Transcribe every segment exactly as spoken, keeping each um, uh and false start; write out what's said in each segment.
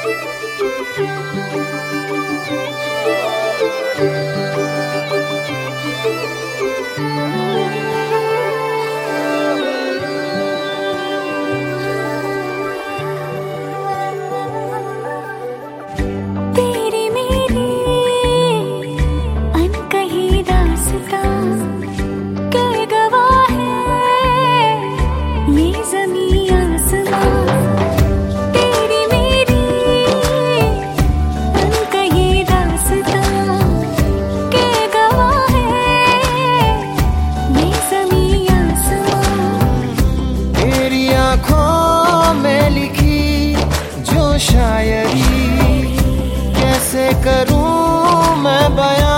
शायरी कैसे करूं मैं बयां।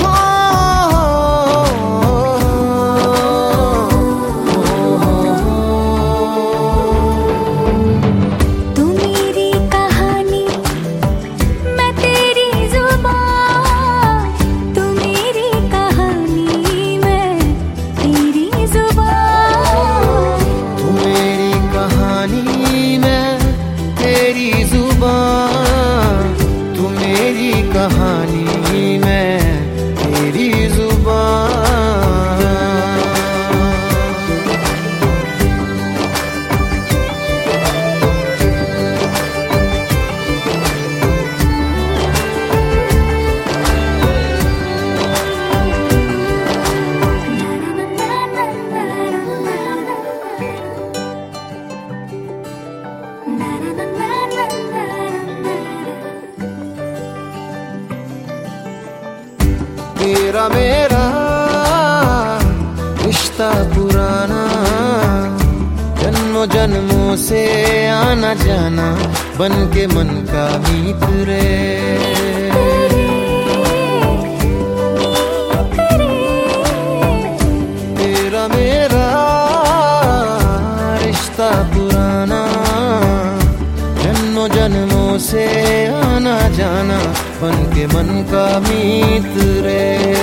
तू मेरी कहानी मैं तेरी जुबान, तू मेरी कहानी मैं तेरी जुबान, तू मेरी कहानी मैं तेरी जुबान, तू मेरी कहानी मैं तेरी जुबान। तेरा मेरा रिश्ता पुराना, जन्मों जन्मों से आना जाना, बन के मन का मीत रे। तेरा मेरा रिश्ता पुराना, जन्मों जन्मों से आना जाना, बन के मन का मीत रे।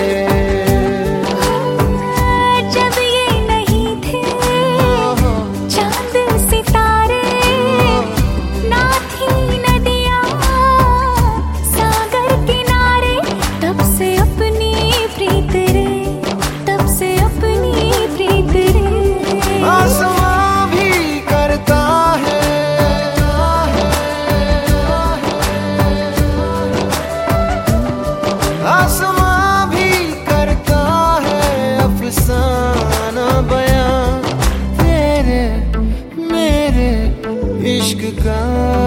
जब ये नहीं थे चांद सितारे, ना थी नदियाँ सागर किनारे, तब से अपनी प्रीत रे, तब से अपनी प्रीत रे। आसमां भी करता है, आसमां भी करता है अफसाना बयां, तेरे मेरे इश्क का।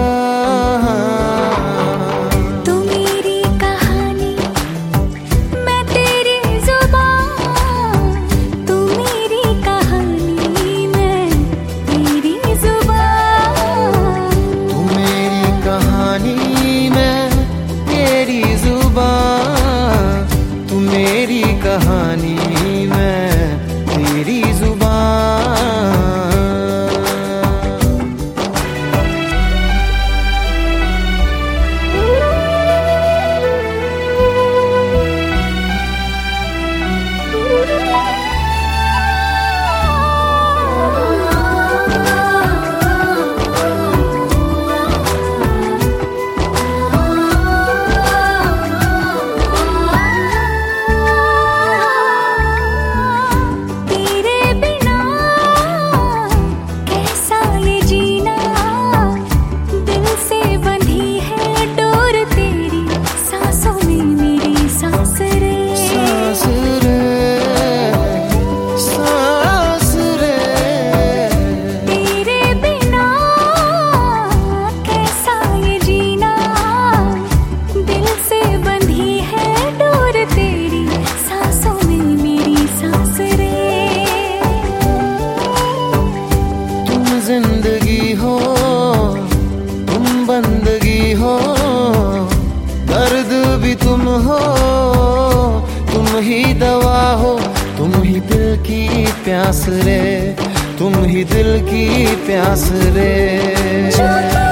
तू मेरी कहानी मैं तेरी जुबान, तू मेरी कहानी मैं तेरी जुबान, तू मेरी कहानी मैं तेरी जुबान, तू मेरी कहानी मैं तेरी जुबान। जिंदगी हो तुम बंदगी हो, दर्द भी तुम हो, तुम ही दवा हो, तुम ही दिल की प्यास रे, तुम ही दिल की प्यास रे।